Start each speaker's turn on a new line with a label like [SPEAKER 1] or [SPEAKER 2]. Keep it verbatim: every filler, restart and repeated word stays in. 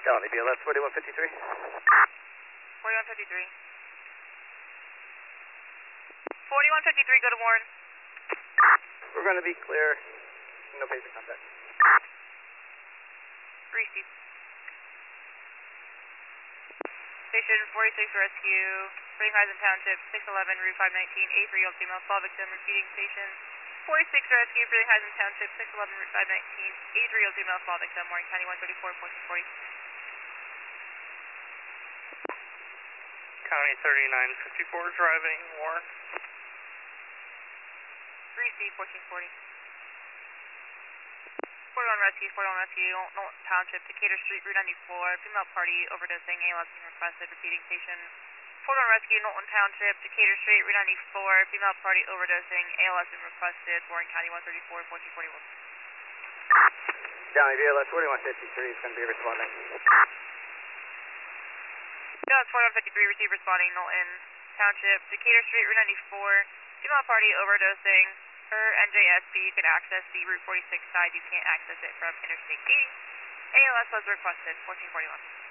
[SPEAKER 1] Delta B L S forty-one fifty-three.
[SPEAKER 2] forty-one fifty-three. forty-one fifty-three, go to Warren.
[SPEAKER 1] We're going to be clear. No patient contact.
[SPEAKER 2] Receive. Station forty-six Rescue, Springhausen Township, six eleven, Route five nineteen, A three, female fall victim, repeating station. forty-six Rescue, Springhausen Township, six eleven, Route five nineteen, A three, female fall victim, Warren County one thirty-four, fourteen forty.
[SPEAKER 3] County thirty-nine fifty-four driving, Warren.
[SPEAKER 2] Receive, fourteen forty. forty-one Rescue, forty-one Rescue, Knowlton Township, Decatur Street, Route ninety-four, female party overdosing, A L S being requested, repeating station. forty-one Rescue, Knowlton Township, Decatur Street, Route ninety-four, female party overdosing, A L S being requested, Warren County one thirty-four, fourteen forty-one.
[SPEAKER 1] Down B L S forty-one fifty-three is going to be responding.
[SPEAKER 2] Yeah, it's forty-one fifty-three, receive responding, Knowlton Township, Decatur Street, Route ninety-four, female party overdosing. Per N J S B, you can access the Route forty-six side, you can't access it from Interstate eighty. A L S was requested, fourteen forty-one.